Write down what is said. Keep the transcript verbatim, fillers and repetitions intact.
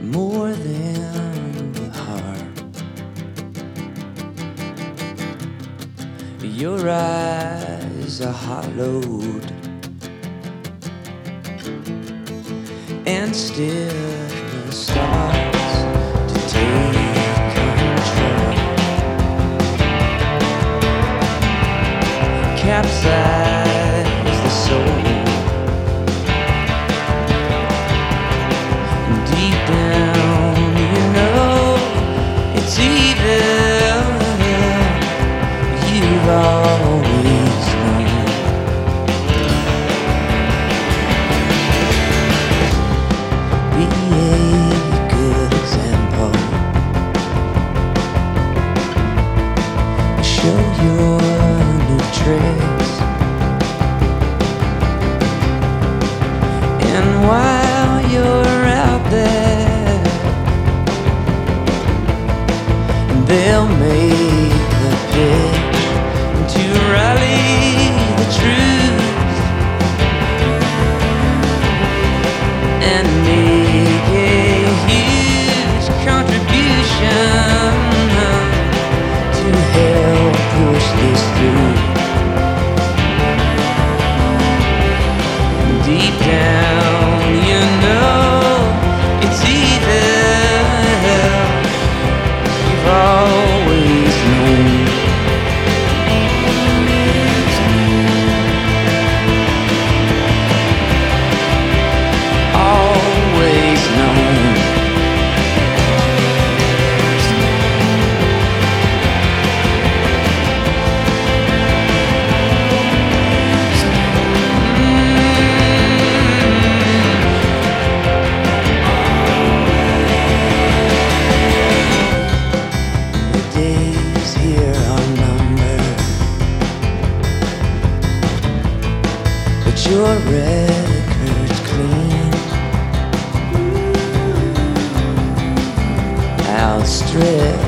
more than the heart. Your eyes are hollowed, and stillness starts to take control. Capsize the soul. Deep down, you know it's evil. You've always known. Be a good example. Show your new tricks. And while you're out there, they'll make the pitch to rally the troops and make a huge contribution to help push this through. Deep down, you know it's evil. You've always known. Always known. Days here are numbered, but your record's clean. Outstretched